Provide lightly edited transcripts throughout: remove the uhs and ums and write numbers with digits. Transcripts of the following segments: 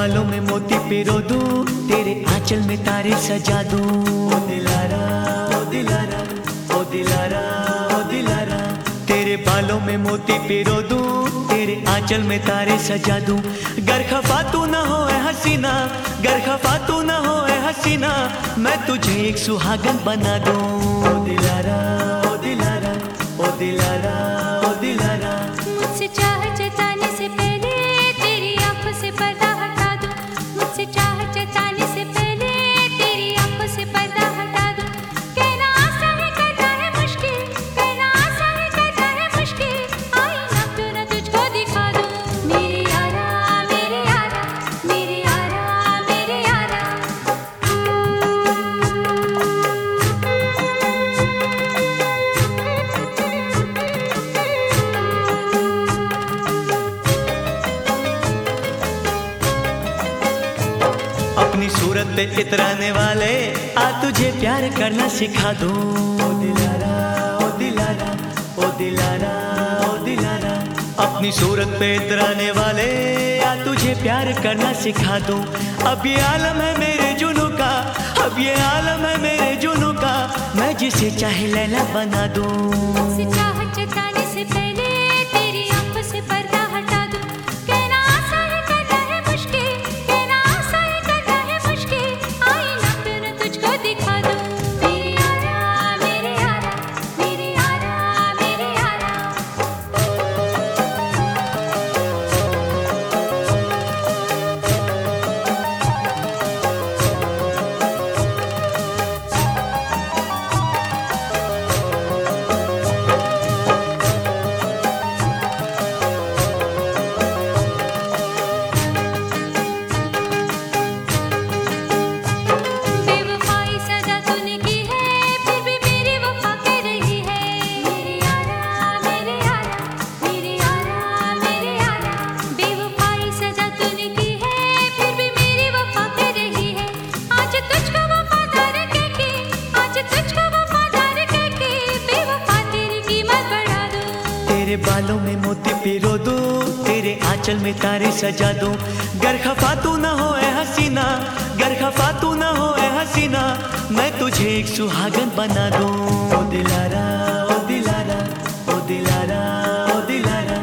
बालों में मोती पिरो दूं, तेरे आंचल में तारे सजा दूं। ओ दिलारा, ओ दिलारा, ओ दिलारा, ओ दिलारा। तेरे बालों में मोती पिरो दूं, तेरे आंचल में तारे सजा दूं। गर खफा तू न हो ए हसीना, गर खफा तू न हो ए हसीना, मैं तुझे एक सुहागन बना दूं। ओ दिलारा, ओ दिलारा, ओ दिलारा, ओ दिलारा। मुझसे चाह जताने से पहले तेरी आंखों से पर्दा हटा दूं। मुझसे चाह जताने से पहले तेरी आंखों से पर्दा हटा दूं। कहना आसान है करना है मुश्किल, कहना आसान है करना है मुश्किल, आईना क्यों न तुझको दिखा दूं। मेरे यारा, मेरे यारा, मेरे यारा, मेरे यारा। अपनी सूरत पे इतराने वाले, आ तुझे प्यार करना सिखा दूं। ओ दिलारा, ओ दिलारा, ओ दिलारा, ओ दिलारा। अपनी सूरत पे इतराने वाले, आ तुझे प्यार करना सिखा दूं। अब ये आलम है मेरे जुनू का, अब ये आलम है मेरे जुनू का, मैं जिसे चाहे लैला बना दूं। मुझसे चाह जताने से पहले तेरी आंखों से पर्दा हटा दूं। कहना आसान है करना है मुश्किल, कहना आसान है करना है मुश्किल, आईना क्यों न तुझको दिखा दूं। मेरे यारा, मेरे यारा, मेरे यारा, मेरे यारा। बेवफाई सजा तूने की है, फिर भी मेरी वफा कर रही है। मेरे यारा, मेरे यारा, मेरे यारा, मेरे यारा। बेवफाई सजा तूने की है, फिर भी मेरी वफा कर रही है। आज तुझको वफादार कहके, आज तुझको वफादार कहके, बेवफा तेरी कीमत बढ़ा दूं। तेरे बालों में मोती पिरो दूं, तेरे आंचल में तारे सजा दूं। गर खफा तू न हो ए हसीना, गर खफा तू न हो ए हसीना, मैं तुझे एक सुहागन बना दूं। ओ दिलारा, ओ दिलारा, ओ दिलारा, ओ दिलारा।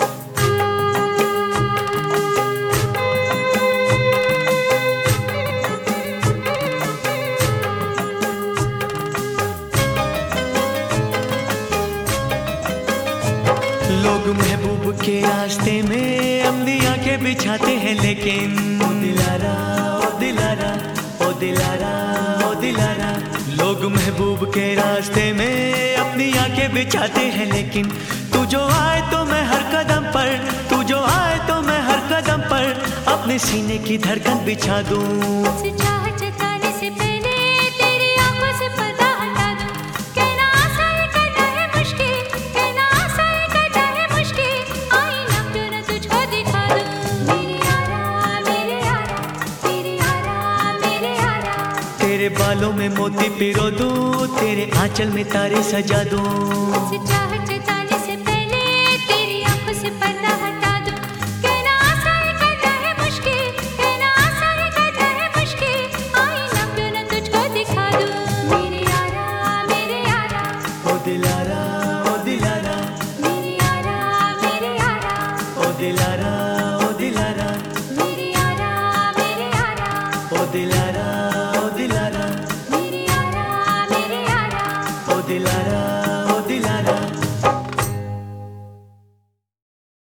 लोग महबूब के रास्ते में अपनी आंखें बिछाते हैं, लेकिन ओ दिलारा, ओ दिलारा, ओ दिलारा, ओ दिलारा। लोग महबूब के रास्ते में अपनी आंखें बिछाते हैं, लेकिन तू जो आए तो मैं हर कदम पर, तू जो आए तो मैं हर कदम पर अपने सीने की धड़कन बिछा दूं। मुझसे चाह जताने से पहले तेरी आंखों से पर्दा हटा दूं। कहना आसान है करना है मुश्किल, कहना आसान है करना है मुश्किल, आईना क्यों न तुझको दिखा दूं। मेरे यारा, मेरे यारा, मेरे यारा, मेरे यारा। तेरे बालों में मोती पिरो दूं, तेरे आंचल में तारे सजा दूं। मुझसे चाह जताने से पहले तेरी आंखों से पर्दा हटा दूं। कहना आसान है करना है मुश्किल, कहना आसान है करना है मुश्किल, आईना क्यों न तुझको दिखा दूं। मेरे यारा, मेरे यारा, ओ दिलारा, ओ दिलारा, मेरे यारा, मेरे यारा। ओ दिलारा।